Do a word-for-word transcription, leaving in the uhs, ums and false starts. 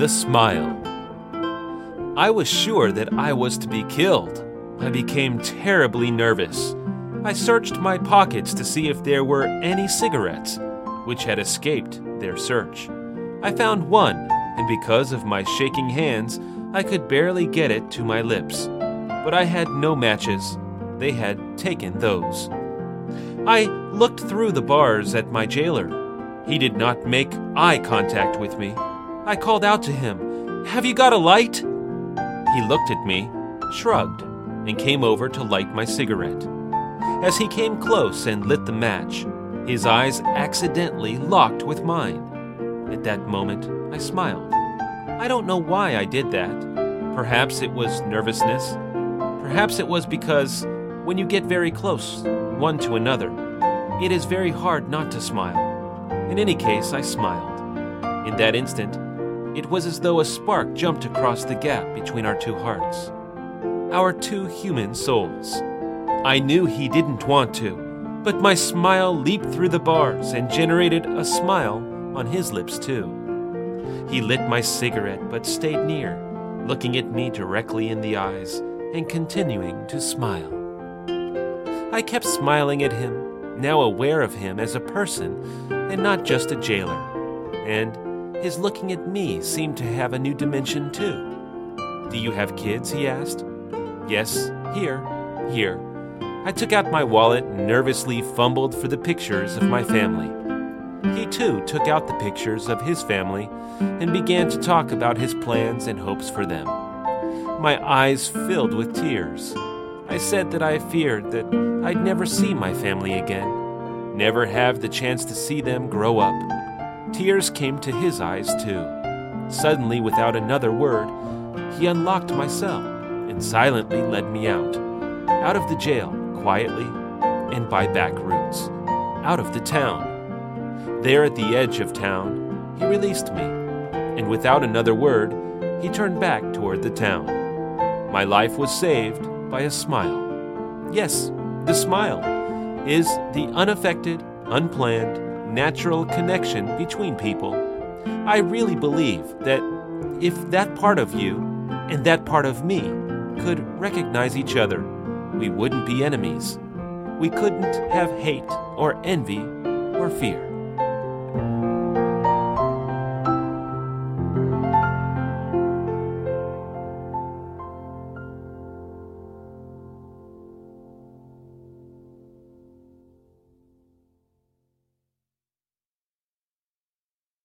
The smile. I was sure that I was to be killed. I became terribly nervous. I searched my pockets to see if there were any cigarettes, which had escaped their search. I found one, and because of my shaking hands, I could barely get it to my lips. But I had no matches. They had taken those. I looked through the bars at my jailer. He did not make eye contact with me. I called out to him, "Have you got a light?" He looked at me, shrugged, and came over to light my cigarette. As he came close and lit the match, his eyes accidentally locked with mine. At that moment, I smiled. I don't know why I did that. Perhaps it was nervousness. Perhaps it was because when you get very close, one to another, it is very hard not to smile. In any case, I smiled. In that instant, it was as though a spark jumped across the gap between our two hearts. Our two human souls. I knew he didn't want to, but my smile leaped through the bars and generated a smile on his lips too. He lit my cigarette but stayed near, looking at me directly in the eyes and continuing to smile. I kept smiling at him, now aware of him as a person and not just a jailer, and his looking at me seemed to have a new dimension too. "Do you have kids?" he asked. "Yes, here, here." I took out my wallet and nervously fumbled for the pictures of my family. He too took out the pictures of his family and began to talk about his plans and hopes for them. My eyes filled with tears. I said that I feared that I'd never see my family again, never have the chance to see them grow up. Tears came to his eyes too. Suddenly, without another word, he unlocked my cell and silently led me out, out of the jail, quietly and by back routes, out of the town. There at the edge of town, he released me, and without another word, he turned back toward the town. My life was saved by a smile. Yes, the smile is the unaffected, unplanned, natural connection between people. I really believe that if that part of you and that part of me could recognize each other, we wouldn't be enemies. We couldn't have hate or envy or fear.